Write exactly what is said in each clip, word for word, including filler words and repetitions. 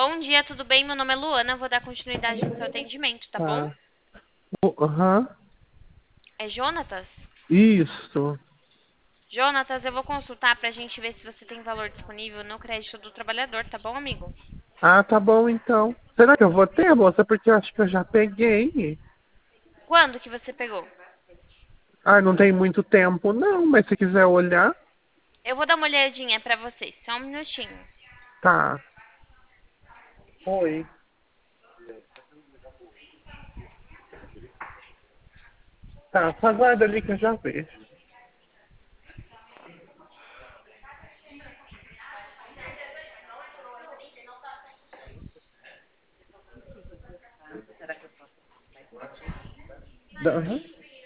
Bom dia, tudo bem? Meu nome é Luana, vou dar continuidade no seu atendimento, tá bom? Tá. Aham. É Jonatas? Isso. Jonatas, eu vou consultar pra gente ver se você tem valor disponível no crédito do trabalhador, tá bom, amigo? Ah, tá bom então. Será que eu vou ter, moça? Porque eu acho que eu já peguei. Quando que você pegou? Ah, não tem muito tempo não, mas se quiser olhar, Eu vou dar uma olhadinha pra vocês, só um minutinho. tá. Oi. Tá, só aguarda ali que eu já vejo. Aham.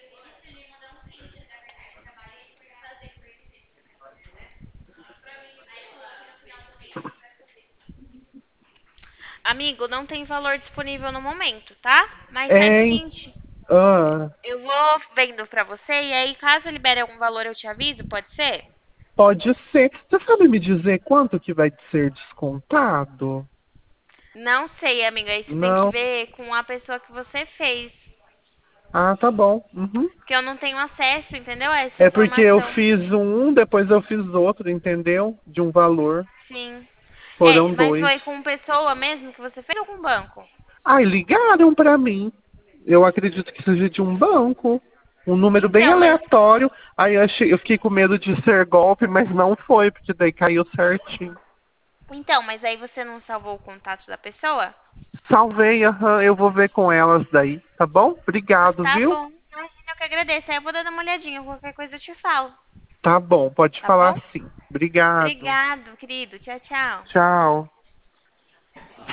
Amigo, não tem valor disponível no momento, tá? Mas faz o Hein? seguinte, Ah, eu vou vendo pra você e aí caso libere algum valor eu te aviso, pode ser? pode ser. Você sabe me dizer quanto que vai ser descontado? Não sei, amiga, isso tem que Não. ver com a pessoa que você fez. Ah, tá bom. Uhum. Porque eu não tenho acesso, entendeu? A essa É porque eu informação. fiz um, depois eu fiz outro, entendeu? De um valor. Sim. É, Foram mas dois. foi com pessoa mesmo que você fez ou com banco? Ai, ligaram pra mim. Eu acredito que seja de um banco. Um número bem Então, mas. aleatório. Aí eu, achei, eu fiquei com medo de ser golpe, mas não foi, porque daí caiu certinho. Então, mas aí você não salvou o contato da pessoa? Salvei, aham, eu vou ver com elas daí, tá bom? Obrigado, Tá viu? bom. Imagina, eu que agradeço. Aí eu vou dando uma olhadinha. Qualquer coisa eu te falo. Tá bom, pode Tá falar bom? sim. Obrigado. Obrigado, querido. Tchau, tchau. Tchau.